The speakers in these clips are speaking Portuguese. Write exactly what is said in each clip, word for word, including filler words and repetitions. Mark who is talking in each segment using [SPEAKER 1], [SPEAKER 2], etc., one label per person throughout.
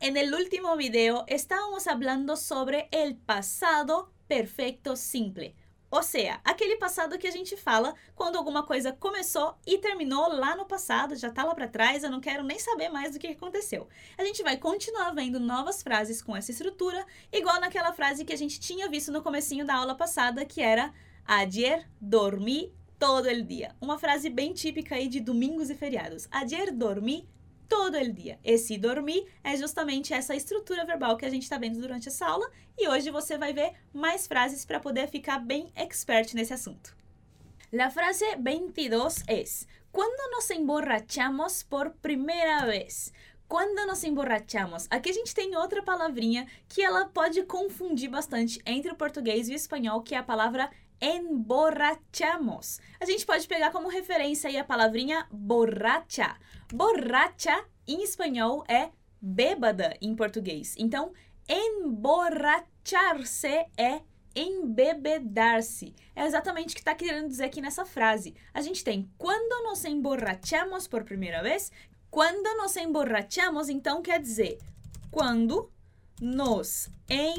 [SPEAKER 1] En el último video estábamos hablando sobre el pasado perfecto simple. Ou seja, aquele passado que a gente fala quando alguma coisa começou e terminou lá no passado, já tá lá para trás, eu não quero nem saber mais do que aconteceu. A gente vai continuar vendo novas frases com essa estrutura, igual naquela frase que a gente tinha visto no comecinho da aula passada, que era Ayer dormí todo el día. Uma frase bem típica aí de domingos e feriados. Ayer dormí todo el día. Esse dormir é justamente essa estrutura verbal que a gente está vendo durante essa aula e hoje você vai ver mais frases para poder ficar bem expert nesse assunto. La frase veintidós es: Quando nos emborrachamos por primeira vez? Quando nos emborrachamos? Aqui a gente tem outra palavrinha que ela pode confundir bastante entre o português e o espanhol, que é a palavra emborrachamos. A gente pode pegar como referência aí a palavrinha borracha. Borracha, em espanhol, é bêbada em português. Então, emborrachar-se é embebedar-se. É exatamente o que está querendo dizer aqui nessa frase. A gente tem quando nos emborrachamos por primeira vez. Quando nos emborrachamos, então, quer dizer quando nos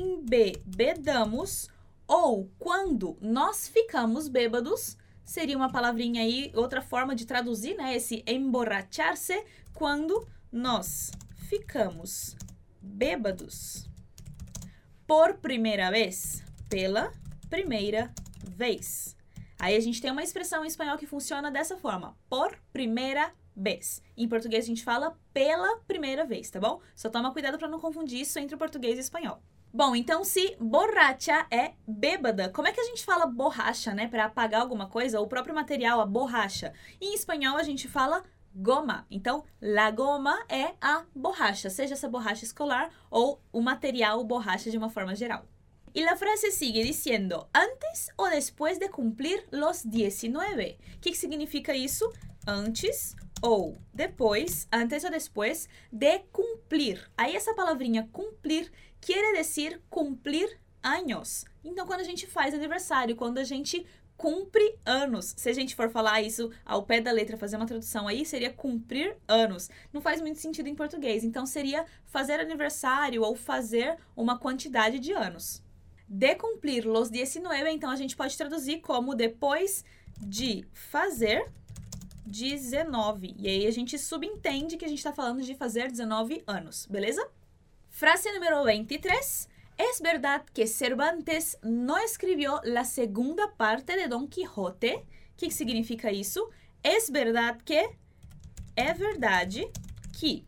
[SPEAKER 1] embebedamos ou quando nós ficamos bêbados. Seria uma palavrinha aí, outra forma de traduzir, né? Esse emborrachar-se, quando nós ficamos bêbados por primeira vez, pela primeira vez. Aí a gente tem uma expressão em espanhol que funciona dessa forma, por primeira vez. Em português a gente fala pela primeira vez, tá bom? Só toma cuidado para não confundir isso entre o português e o espanhol. Bom, então se borracha é bêbada, como é que a gente fala borracha, né? Para apagar alguma coisa, o próprio material, a borracha. Em espanhol a gente fala goma. Então, la goma é a borracha, seja essa borracha escolar ou o material borracha de uma forma geral. E a frase sigue dizendo, antes ou depois de cumprir los diecinueve. O que, que significa isso? Antes ou depois, antes ou depois de cumprir. Aí essa palavrinha cumprir quer dizer cumprir anos. Então, quando a gente faz aniversário, quando a gente cumpre anos, se a gente for falar isso ao pé da letra, fazer uma tradução aí, seria cumprir anos. Não faz muito sentido em português, então seria fazer aniversário ou fazer uma quantidade de anos. De cumplir los diecinueve, então a gente pode traduzir como depois de fazer dezenove. E aí a gente subentende que a gente está falando de fazer dezenove anos, beleza? Frase número veintitrés. ¿Es verdad que Cervantes no escribió la segunda parte de Don Quijote? O que significa isso? Es verdad que... É verdade que...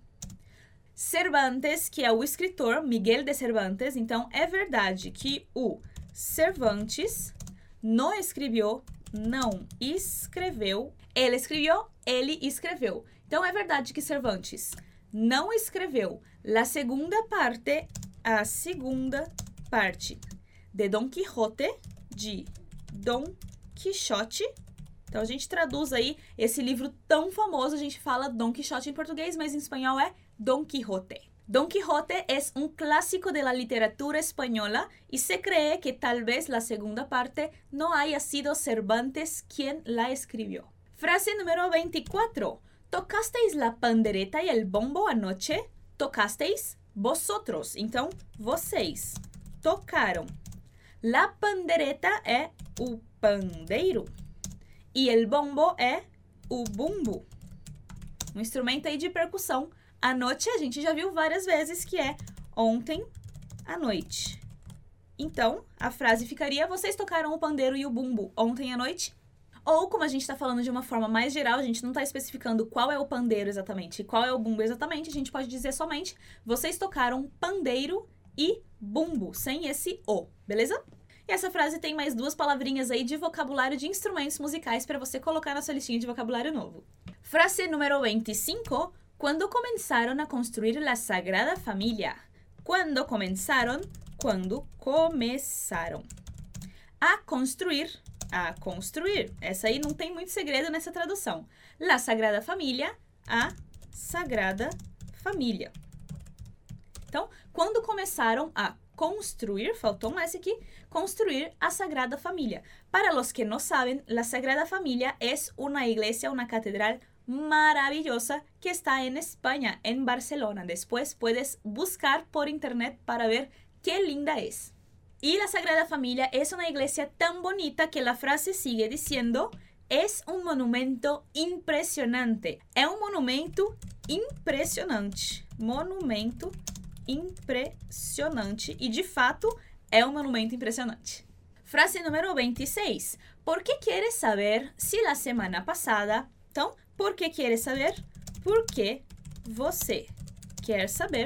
[SPEAKER 1] Cervantes, que é o escritor, Miguel de Cervantes, então é verdade que o Cervantes não escreveu, não escreveu, ele escreveu, ele escreveu. Então é verdade que Cervantes não escreveu a segunda parte, a segunda parte de Don Quijote, de Don Quixote. Então a gente traduz aí esse livro tão famoso, a gente fala Don Quixote em português, mas em espanhol é Don Quijote. Don Quijote es un clásico de la literatura española y se cree que tal vez la segunda parte no haya sido Cervantes quien la escribió. Frase número veinticuatro. ¿Tocasteis la pandereta y el bombo anoche? Tocasteis vosotros. Então, vocês tocaram. La pandereta é o pandeiro e el bombo é o bumbo. Um instrumento aí de percussão. A noite a gente já viu várias vezes que é ontem à noite. Então, a frase ficaria, vocês tocaram o pandeiro e o bumbo ontem à noite? Ou, como a gente está falando de uma forma mais geral, a gente não está especificando qual é o pandeiro exatamente e qual é o bumbo exatamente, a gente pode dizer somente, vocês tocaram pandeiro e bumbo, sem esse o, beleza? E essa frase tem mais duas palavrinhas aí de vocabulário de instrumentos musicais para você colocar na sua listinha de vocabulário novo. Frase número veinticinco. Quando começaram a construir a Sagrada Família? Quando começaram, quando começaram a construir, a construir. Essa aí não tem muito segredo nessa tradução. La Sagrada Família, a Sagrada Família. Então, quando começaram a construir, faltou um S aqui, construir a Sagrada Família. Para los que no saben, la Sagrada Familia es una iglesia, una catedral maravillosa que está en España, en Barcelona. Después puedes buscar por internet para ver qué linda es. Y la Sagrada Familia es una iglesia tan bonita que la frase sigue diciendo: es um monumento impressionante. É um monumento impressionante. Monumento impressionante. E, de fato, é um monumento impressionante. Frase número veintiséis. ¿Por qué quieres saber si la semana pasada... Então, por que quieres saber? Porque você quer saber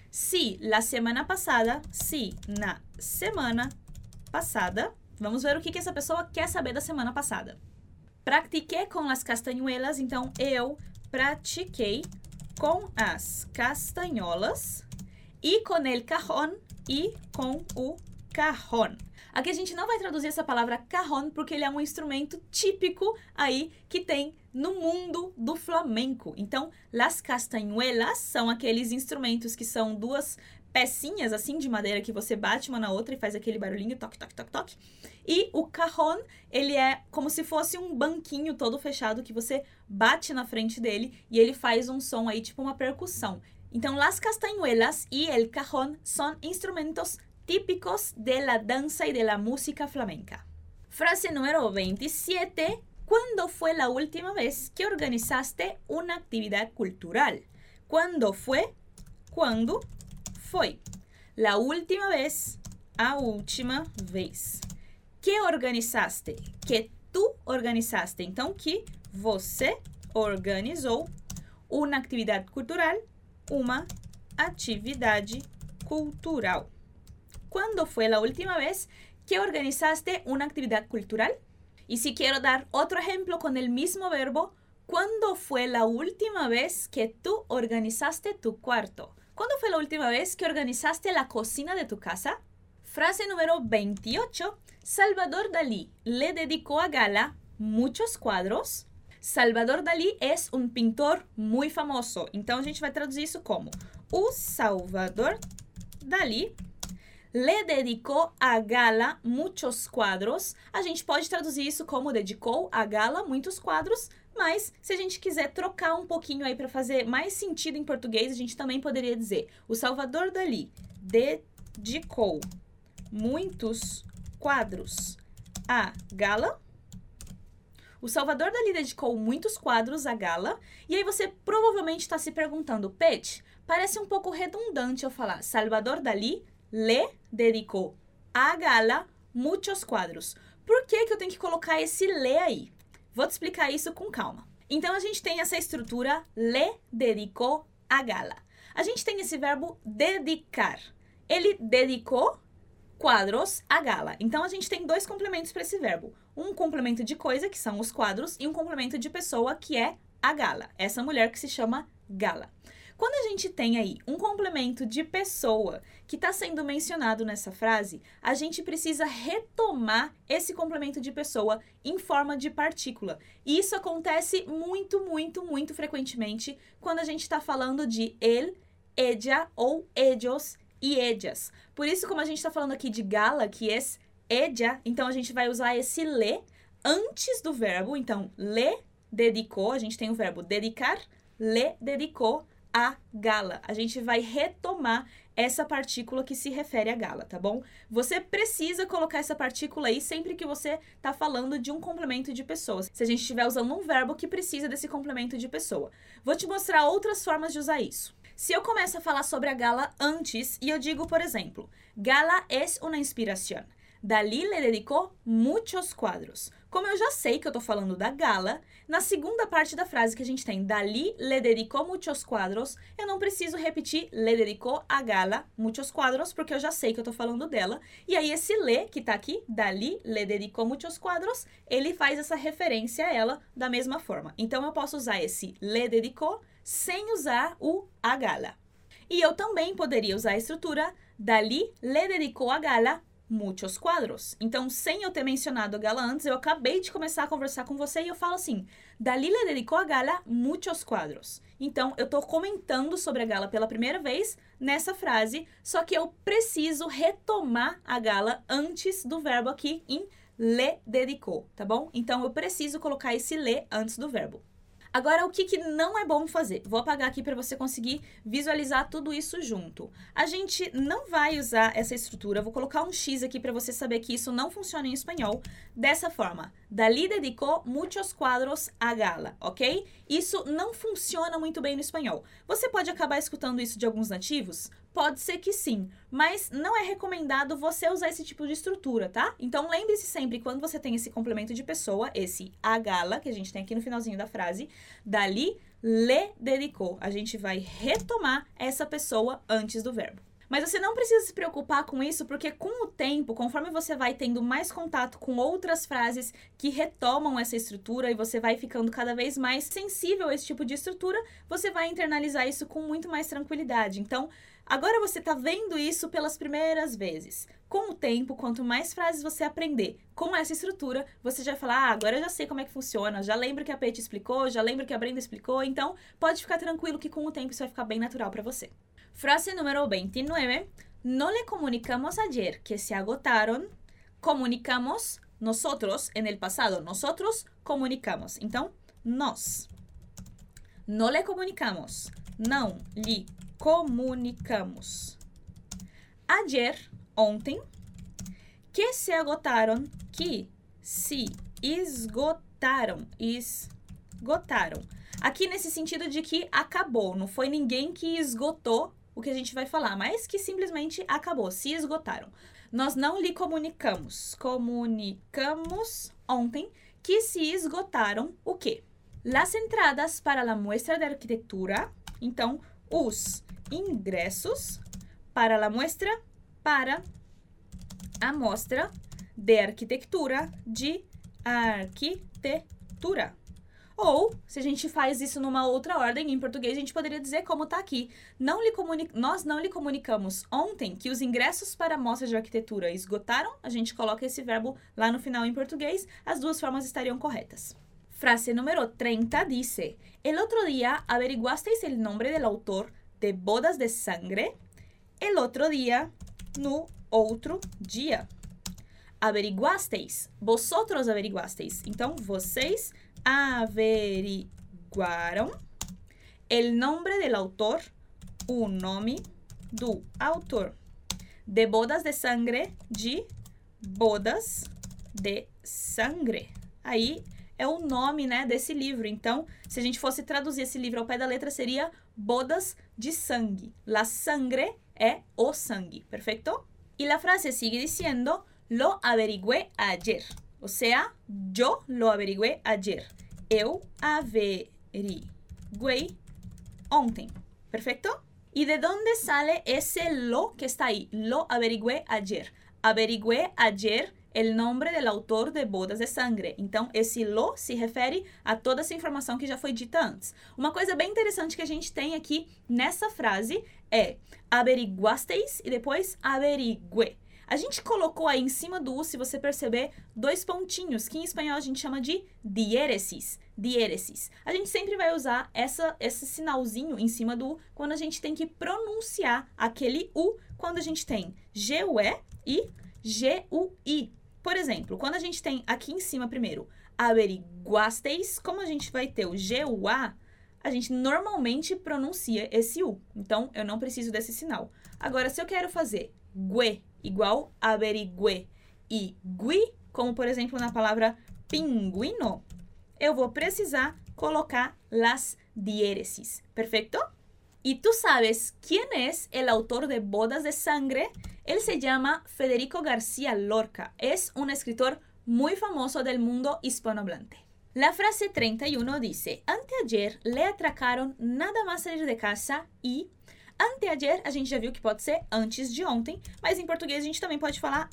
[SPEAKER 1] se la semana passada, se na semana passada... Vamos ver o que, que essa pessoa quer saber da semana passada. Pratiquei com as castanhuelas, então eu pratiquei com as castanholas e com el cajón e com o cajón. Aqui a gente não vai traduzir essa palavra cajón porque ele é um instrumento típico aí que tem no mundo do flamenco. Então, las castanhuelas são aqueles instrumentos que são duas pecinhas assim de madeira que você bate uma na outra e faz aquele barulhinho, toque, toque, toque, toque. E o cajón, ele é como se fosse um banquinho todo fechado que você bate na frente dele e ele faz um som aí, tipo uma percussão. Então, las castañuelas y el cajón son instrumentos típicos de la danza y de la música flamenca. Frase número veintisiete. ¿Cuándo fue la última vez que organizaste una actividad cultural? ¿Cuándo fue? ¿Cuándo foi? La última vez, a última vez. Que organizaste? Que tu organizaste. Então, que você organizou uma atividade cultural, uma atividade cultural. ¿Cuándo fue la última vez que organizaste una actividad cultural? Y si quiero dar otro ejemplo con el mismo verbo, ¿cuándo fue la última vez que tú organizaste tu cuarto? ¿Cuándo fue la última vez que organizaste la cocina de tu casa? Frase número veintiocho. Salvador Dalí le dedicó a Gala muchos cuadros. Salvador Dalí es un pintor muy famoso. Então, a gente vai traduzir isso como: o Salvador Dalí le dedicou a Gala muchos quadros. A gente pode traduzir isso como dedicou a Gala muitos quadros, mas se a gente quiser trocar um pouquinho aí para fazer mais sentido em português, a gente também poderia dizer: o Salvador Dalí dedicou muitos quadros a Gala. O Salvador Dalí dedicou muitos quadros a Gala. E aí você provavelmente está se perguntando: Pet, parece um pouco redundante eu falar Salvador Dalí le dedicou a Gala muchos quadros. Por que que eu tenho que colocar esse le aí? Vou te explicar isso com calma. Então, a gente tem essa estrutura le dedicou a Gala. A gente tem esse verbo dedicar. Ele dedicou quadros a Gala. Então, a gente tem dois complementos para esse verbo. Um complemento de coisa, que são os quadros, e um complemento de pessoa, que é a Gala. Essa mulher que se chama Gala. Quando a gente tem aí um complemento de pessoa que está sendo mencionado nessa frase, a gente precisa retomar esse complemento de pessoa em forma de partícula. E isso acontece muito, muito, muito frequentemente quando a gente está falando de el, ella ou ellos e ellas. Por isso, como a gente está falando aqui de Gala, que é ella, então a gente vai usar esse le antes do verbo. Então, le dedicou, a gente tem o verbo dedicar, le dedicou a Gala. A gente vai retomar essa partícula que se refere a Gala, tá bom? Você precisa colocar essa partícula aí sempre que você tá falando de um complemento de pessoas. Se a gente estiver usando um verbo que precisa desse complemento de pessoa. Vou te mostrar outras formas de usar isso. Se eu começo a falar sobre a Gala antes e eu digo, por exemplo, Gala es una inspiración. Dalí le dedicó muchos cuadros. Como eu já sei que eu tô falando da Gala, na segunda parte da frase que a gente tem Dalí le dedicó muchos cuadros, eu não preciso repetir le dedicó a Gala muchos cuadros, porque eu já sei que eu tô falando dela. E aí esse le que tá aqui, Dalí le dedicó muchos cuadros, ele faz essa referência a ela da mesma forma. Então eu posso usar esse le dedicó sem usar o a Gala. E eu também poderia usar a estrutura Dalí le dedicó a Gala muchos quadros. Então, sem eu ter mencionado a Gala antes, eu acabei de começar a conversar com você e eu falo assim, Dalí le dedicó a Gala muchos quadros. Então, eu tô comentando sobre a Gala pela primeira vez nessa frase, só que eu preciso retomar a Gala antes do verbo aqui em le dedicó, tá bom? Então, eu preciso colocar esse le antes do verbo. Agora, o que, que não é bom fazer? Vou apagar aqui para você conseguir visualizar tudo isso junto. A gente não vai usar essa estrutura, vou colocar um X aqui para você saber que isso não funciona em espanhol, dessa forma. Dalí dedicó muchos cuadros a Gala, ok? Isso não funciona muito bem no espanhol. Você pode acabar escutando isso de alguns nativos? Pode ser que sim, mas não é recomendado você usar esse tipo de estrutura, tá? Então, lembre-se sempre, quando você tem esse complemento de pessoa, esse a Gala, que a gente tem aqui no finalzinho da frase, Dalí le dedicó. A gente vai retomar essa pessoa antes do verbo. Mas você não precisa se preocupar com isso, porque com o tempo, conforme você vai tendo mais contato com outras frases que retomam essa estrutura e você vai ficando cada vez mais sensível a esse tipo de estrutura, você vai internalizar isso com muito mais tranquilidade. Então, agora você está vendo isso pelas primeiras vezes. Com o tempo, quanto mais frases você aprender com essa estrutura, você já vai falar, ah, agora eu já sei como é que funciona, já lembro que a Peti explicou, já lembro que a Brenda explicou, então pode ficar tranquilo que com o tempo isso vai ficar bem natural para você. Frase número veintinueve. No le comunicamos ayer que se agotaron. Comunicamos nosotros en el pasado. Nosotros comunicamos. Então, nós. No le comunicamos. Não lhe comunicamos. Ayer, ontem, que se agotaron, que se esgotaram. Esgotaram. Aqui nesse sentido de que acabou. Não foi ninguém que esgotou o que a gente vai falar, mas que simplesmente acabou, se esgotaram. Nós não lhe comunicamos. Comunicamos ontem que se esgotaram o quê? Las entradas para la muestra de arquitectura. Então, os ingressos para la muestra, para a mostra de arquitectura, de arquitetura. Ou, se a gente faz isso numa outra ordem, em português, a gente poderia dizer como está aqui. Não lhe comuni- Nós não lhe comunicamos ontem que os ingressos para a mostra de arquitetura esgotaram. A gente coloca esse verbo lá no final em português. As duas formas estariam corretas. Frase número treinta dice: El otro día averiguasteis el nombre del autor de Bodas de Sangre. El otro día, no outro dia. Averiguasteis. Vosotros averiguasteis. Então, vocês averiguaram el nombre del autor, o nome do autor, de Bodas de Sangre, de Bodas de Sangre. Aí é o nome, né, desse livro. Então, se a gente fosse traduzir esse livro ao pé da letra, seria Bodas de Sangue. La sangre é o sangue, perfeito? E a frase sigue diciendo, lo averigué ayer. O sea, yo lo averigué ayer. Eu averiguei ontem. ¿Perfecto? ¿Y de dónde sale ese lo que está ahí? Lo averigué ayer. Averigué ayer el nombre del autor de Bodas de Sangre. Então, esse lo se refere a toda essa informação que já foi dita antes. Uma coisa bem interessante que a gente tem aqui nessa frase é averiguasteis e depois averigué. A gente colocou aí em cima do U, se você perceber, dois pontinhos, que em espanhol a gente chama de diéresis. Diéresis. A gente sempre vai usar essa, esse sinalzinho em cima do U quando a gente tem que pronunciar aquele U, quando a gente tem G U E e G U I. Por exemplo, quando a gente tem aqui em cima primeiro, averiguasteis, como a gente vai ter o G U A, a gente normalmente pronuncia esse U. Então, eu não preciso desse sinal. Agora, se eu quero fazer gue, igual averigué, e gui, como por exemplo na palavra pinguino, eu vou precisar colocar las diéresis. ¿Perfecto? ¿Y tú sabes quién es el autor de Bodas de Sangre? Él se llama Federico García Lorca. Es un escritor muy famoso del mundo hispanohablante. La frase treinta y uno dice, anteayer le atracaron nada más salir de casa y... Anteayer, a gente já viu que pode ser antes de ontem, mas em português a gente também pode falar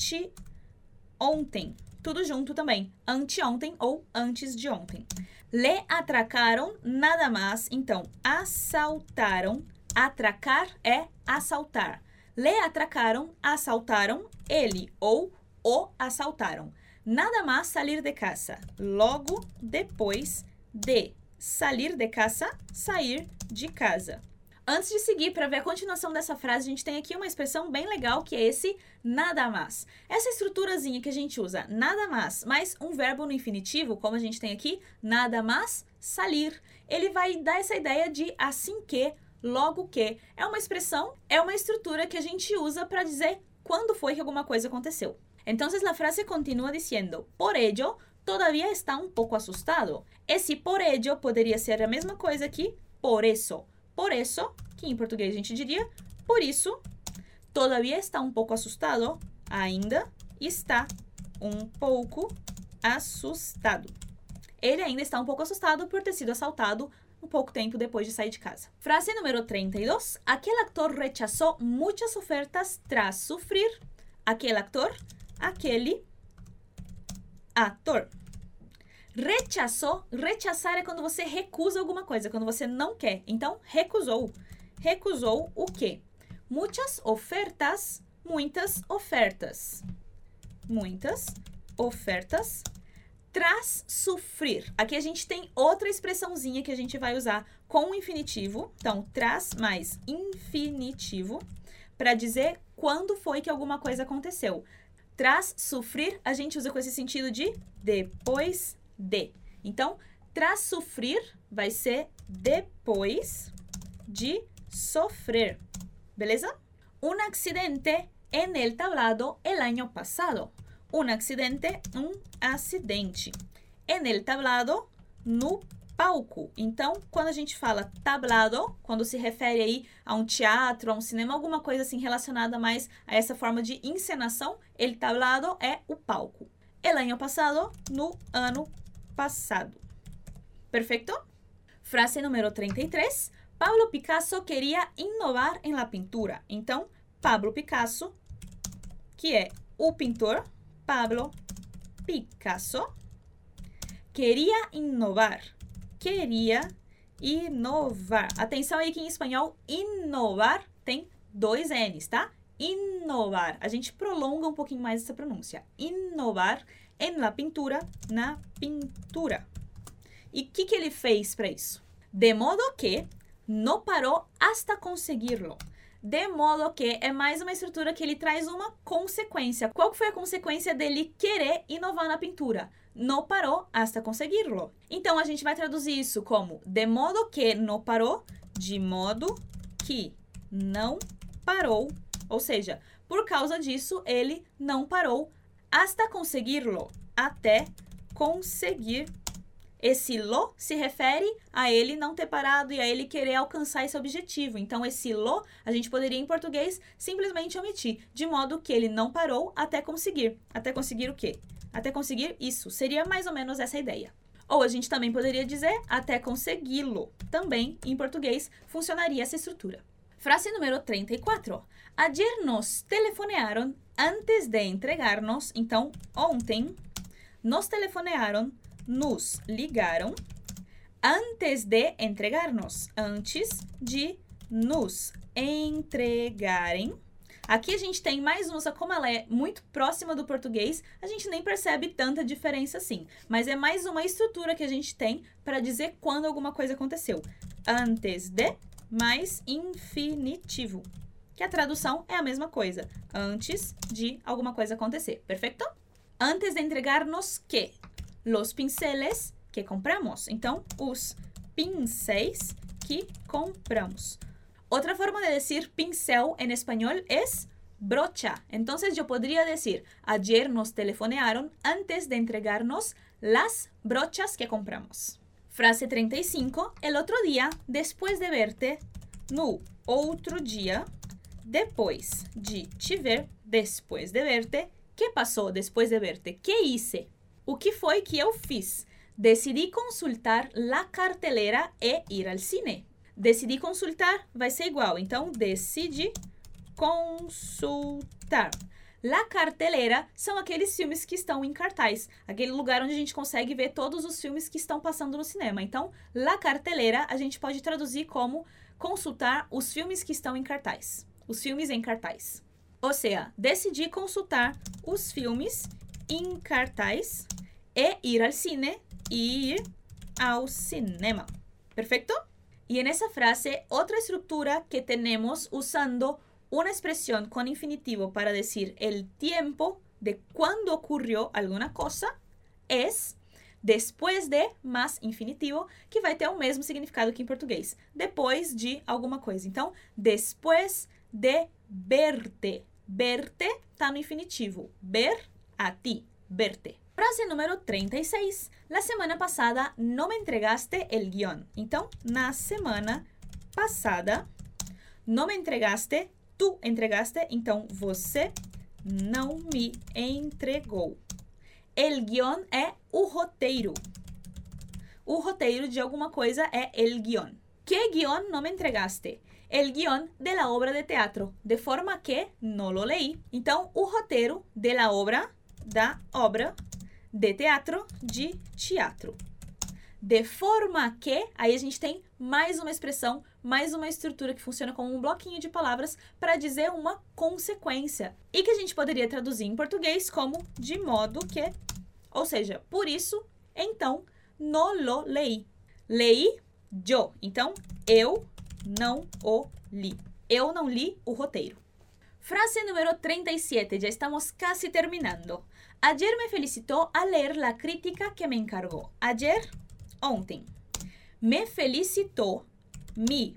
[SPEAKER 1] anteontem. Tudo junto também. Anteontem ou antes de ontem. Le atracaram nada mais. Então, assaltaram. Atracar é assaltar. Le atracaram, assaltaram ele ou o assaltaram. Nada mais salir de casa. Logo depois de salir de casa, sair de casa. Antes de seguir, para ver a continuação dessa frase, a gente tem aqui uma expressão bem legal, que é esse nada mais. Essa estruturazinha que a gente usa, nada mais, mais um verbo no infinitivo, como a gente tem aqui, nada mais salir. Ele vai dar essa ideia de assim que, logo que. É uma expressão, é uma estrutura que a gente usa para dizer quando foi que alguma coisa aconteceu. Então, a frase continua dizendo, por ello, todavía está un poco asustado. Esse por ello poderia ser a mesma coisa que por eso. Por eso, que em português a gente diria, por isso, todavía está um pouco assustado, ainda está um pouco assustado. Ele ainda está um pouco assustado por ter sido assaltado um pouco tempo depois de sair de casa. Frase número trinta e dois. Aquel actor rechazó muchas ofertas tras sufrir. Aquel actor, aquele ator. Rechazou, rechazar é quando você recusa alguma coisa, quando você não quer. Então, recusou. Recusou o quê? Muitas ofertas, muitas ofertas. Muitas ofertas tras sofrer. Aqui a gente tem outra expressãozinha que a gente vai usar com o infinitivo. Então, tras mais infinitivo para dizer quando foi que alguma coisa aconteceu. Tras sofrer, a gente usa com esse sentido de depois de. Então, tras sofrer vai ser depois de sofrer. Beleza? Un accidente en el tablado el año pasado. Un accidente, um acidente. En el tablado, no palco. Então, quando a gente fala tablado, quando se refere aí a um teatro, a um cinema, alguma coisa assim relacionada mais a essa forma de encenação, el tablado é o palco. El año pasado, no ano passado. Perfeito? Frase número trinta e três. Pablo Picasso queria inovar em la pintura. Então, Pablo Picasso, que é o pintor, Pablo Picasso, queria inovar. Queria inovar. Atenção aí que em espanhol, inovar tem dois N's, tá? Inovar. A gente prolonga um pouquinho mais essa pronúncia. Inovar en la pintura, na pintura. E o que, que ele fez para isso? De modo que não parou hasta conseguirlo. De modo que é mais uma estrutura que ele traz uma consequência. Qual foi a consequência dele querer inovar na pintura? Não parou hasta conseguirlo. Então, a gente vai traduzir isso como de modo que não parou, de modo que não parou. Ou seja, por causa disso, ele não parou hasta conseguirlo, até conseguir. Esse lo se refere a ele não ter parado e a ele querer alcançar esse objetivo. Então, esse lo, a gente poderia em português simplesmente omitir, de modo que ele não parou até conseguir. Até conseguir o quê? Até conseguir isso. Seria mais ou menos essa ideia. Ou a gente também poderia dizer até consegui-lo. Também, em português, funcionaria essa estrutura. Frase número trinta e quatro. Ayer nos telefonearon antes de entregarnos. Então, ontem, nos telefonearon, nos ligaram, antes de entregarnos. Antes de nos entregarem. Aqui a gente tem mais uma, como ela é muito próxima do português, a gente nem percebe tanta diferença assim. Mas é mais uma estrutura que a gente tem para dizer quando alguma coisa aconteceu. Antes de, mais infinitivo. Que a tradução é a mesma coisa. Antes de alguma coisa acontecer. Perfeito? Antes de entregar-nos que? Los pinceles que compramos. Então, os pincéis que compramos. Otra forma de decir pincel en español es brocha. Entonces yo podría decir, ayer nos telefonearon antes de entregarnos las brochas que compramos. Frase trinta e cinco. El otro día, después de verte, no outro dia, depois de te ver, después de verte, ¿qué pasó después de verte? ¿Qué hice? O que foi que eu fiz? Decidi consultar la cartelera e ir al cine. Decidi consultar vai ser igual. Então, decidi consultar. La cartelera são aqueles filmes que estão em cartaz. Aquele lugar onde a gente consegue ver todos os filmes que estão passando no cinema. Então, la cartelera a gente pode traduzir como consultar os filmes que estão em cartaz. Os filmes em cartaz. Ou seja, decidi consultar os filmes em cartaz e ir al cine e ir ao cinema. Perfeito? Y en esa frase, otra estructura que tenemos usando una expresión con infinitivo para decir el tiempo de cuando ocurrió alguna cosa es depois de mais infinitivo, que vai ter o mesmo significado que em português. Depois de alguma coisa. Então, depois de verte. Verte tá no infinitivo. Ver a ti. Verte. Frase número trinta y seis. La semana pasada no me entregaste el guión. Então, na semana passada, no me entregaste, tu entregaste, então você não me entregou. El guión é o roteiro. O roteiro de alguma coisa é el guión. ¿Qué guión no me entregaste? El guión de la obra de teatro, de forma que no lo leí. Então, o roteiro de la obra, da obra de teatro, de teatro. De forma que, aí a gente tem mais uma expressão, mais uma estrutura que funciona como um bloquinho de palavras para dizer uma consequência. E que a gente poderia traduzir em português como de modo que, ou seja, por isso, então, no lo leí. Leí yo. Então, eu não o li. Eu não li o roteiro. Frase número trinta y siete. Ya estamos casi terminando. Ayer me felicitó al leer la crítica que me encargó. Ayer, ontem. Me felicitou, me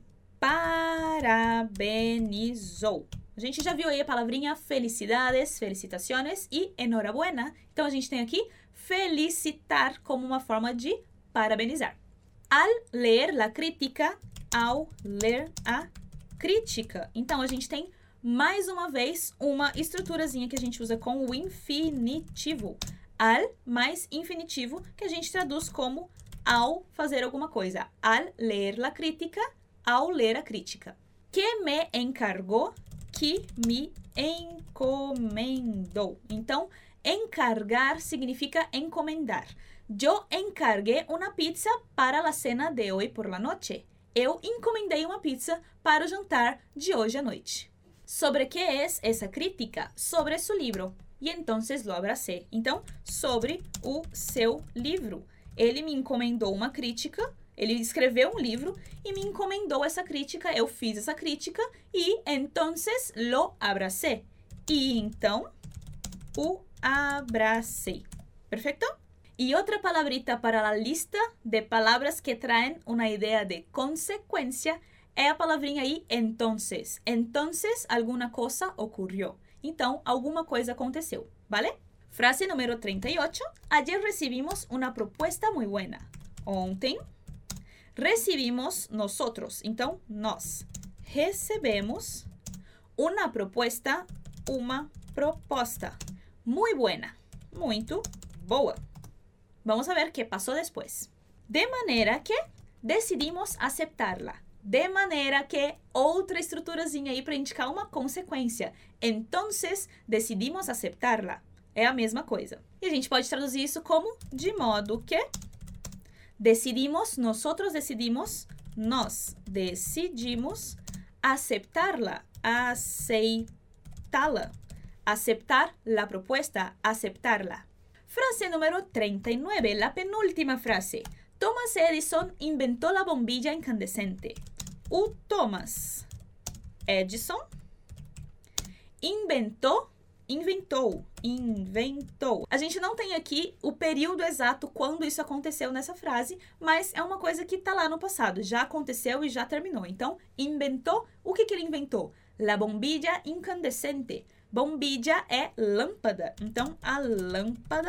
[SPEAKER 1] parabenizou. A gente já viu aí a palavrinha felicidades, felicitaciones e enhorabuena. Então, a gente tem aqui felicitar como uma forma de parabenizar. Al ler la crítica, ao ler a crítica. Então, a gente tem mais uma vez uma estruturazinha que a gente usa com o infinitivo. Al mais infinitivo, que a gente traduz como ao fazer alguma coisa. Al ler la crítica, ao ler a crítica. Que me encargou, que me encomendou. Então, encargar significa encomendar. Eu encarguei uma pizza para a cena de hoje por la noche. Eu encomendei uma pizza para o jantar de hoje à noite. ¿Sobre qué es esa crítica? Sobre su libro. E entonces lo abracé. Então, sobre o seu livro. Ele me encomendou uma crítica, ele escreveu um livro e me encomendou essa crítica, eu fiz essa crítica e entonces lo abracé. E então, o abracei. Perfeito? Y otra palabrita para la lista de palabras que traen una idea de consecuencia é a palavrinha aí, entonces. Entonces, alguma coisa ocorreu. Então, alguma coisa aconteceu, ¿vale? Frase número trinta y ocho. Ayer recibimos una propuesta muy buena. Ontem, recibimos nosotros. Então, nós recebemos uma proposta, uma proposta. Muy buena. Muito boa. Vamos a ver qué pasó después. De manera que decidimos aceptarla. De maneira que, outra estruturazinha aí para indicar uma consequência. Entonces, decidimos aceptarla. É a mesma coisa. E a gente pode traduzir isso como de modo que decidimos, nosotros decidimos, nós decidimos aceptarla, aceitá-la. Aceptar la propuesta, aceptarla. Frase número treinta y nueve, la penúltima frase. Thomas Edison inventó la bombilla incandescente. O Thomas Edison inventou, inventou, inventou. A gente não tem aqui o período exato quando isso aconteceu nessa frase, mas é uma coisa que está lá no passado. Já aconteceu e já terminou. Então, inventou, o que, que ele inventou? La bombilla incandescente. Bombilla é lâmpada. Então, a lâmpada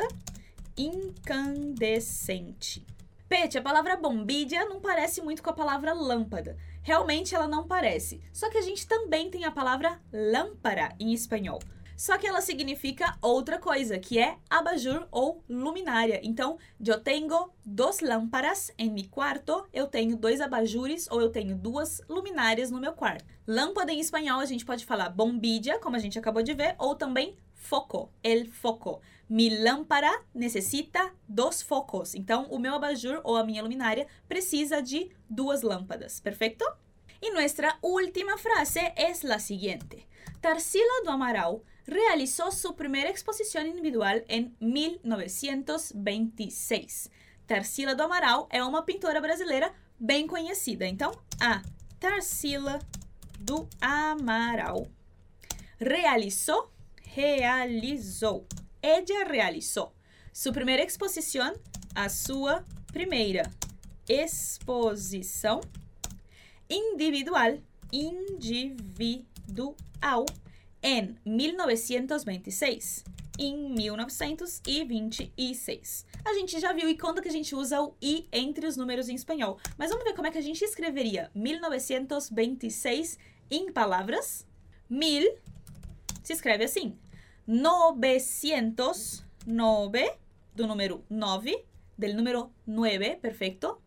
[SPEAKER 1] incandescente. Pete, a palavra bombilla não parece muito com a palavra lâmpada. Realmente ela não parece. Só que a gente também tem a palavra lâmpara em espanhol. Só que ela significa outra coisa, que é abajur ou luminária. Então, eu tenho duas lâmparas em meu quarto, eu tenho dois abajures ou eu tenho duas luminárias no meu quarto. Lâmpada em espanhol a gente pode falar bombilla, como a gente acabou de ver, ou também foco, el foco. Mi lámpara necessita dos focos. Então, o meu abajur ou a minha luminária precisa de duas lâmpadas. Perfeito? E nossa última frase é a seguinte. Tarsila do Amaral realizó su primera exposición individual en mil novecientos veintiséis. Tarsila do Amaral é uma pintora brasileira bem conhecida. Então, a Tarsila do Amaral realizou, realizou. Ella realizou sua primeira exposição, a sua primeira exposição individual, individual, em mil novecentos e vinte e seis. Em mil novecentos e vinte e seis. A gente já viu e quando que a gente usa o i entre os números em espanhol. Mas vamos ver como é que a gente escreveria mil novecentos e vinte e seis em palavras. Mil se escreve assim. Novecentos, nove, do número nove, del número nueve, perfeito.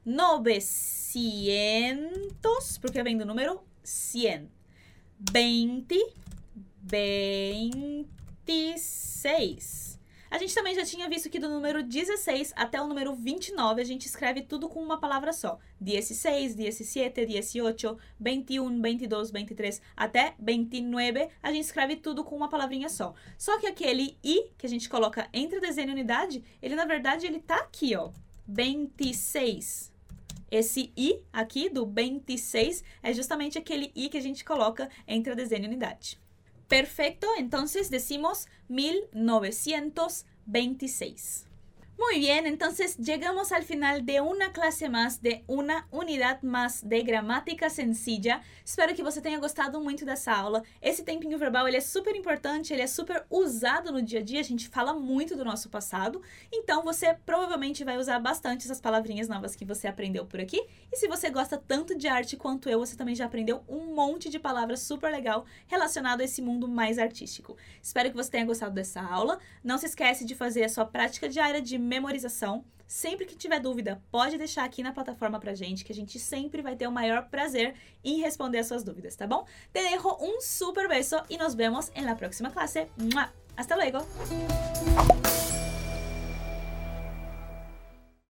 [SPEAKER 1] Novecentos, porque vem do número cem. Vinte, vinte. dezesseis. A gente também já tinha visto que do número dezesseis até o número vinte e nove a gente escreve tudo com uma palavra só. dezesseis, dezessete, dezoito, vinte e um, vinte e dois, vinte e três até vinte e nove a gente escreve tudo com uma palavrinha só. Só que aquele i que a gente coloca entre desenho e unidade, ele na verdade ele tá aqui, ó. vinte e seis. Esse i aqui do vinte e seis é justamente aquele i que a gente coloca entre a desenho e unidade. Perfecto, entonces decimos mil novecientos veintiséis. Muy bien, entonces llegamos al final de una clase más, de una unidade más de gramática sencilla. Espero que você tenha gostado muito dessa aula. Esse tempinho verbal, ele é super importante, ele é super usado no dia a dia, a gente fala muito do nosso passado, então você provavelmente vai usar bastante essas palavrinhas novas que você aprendeu por aqui. E se você gosta tanto de arte quanto eu, você também já aprendeu um monte de palavras super legal relacionado a esse mundo mais artístico. Espero que você tenha gostado dessa aula. Não se esquece de fazer a sua prática diária de memorização. Sempre que tiver dúvida, pode deixar aqui na plataforma pra gente, que a gente sempre vai ter o maior prazer em responder as suas dúvidas, tá bom? Te dejo un super beso y nos vemos en la próxima clase. ¡Mua! ¡Hasta luego!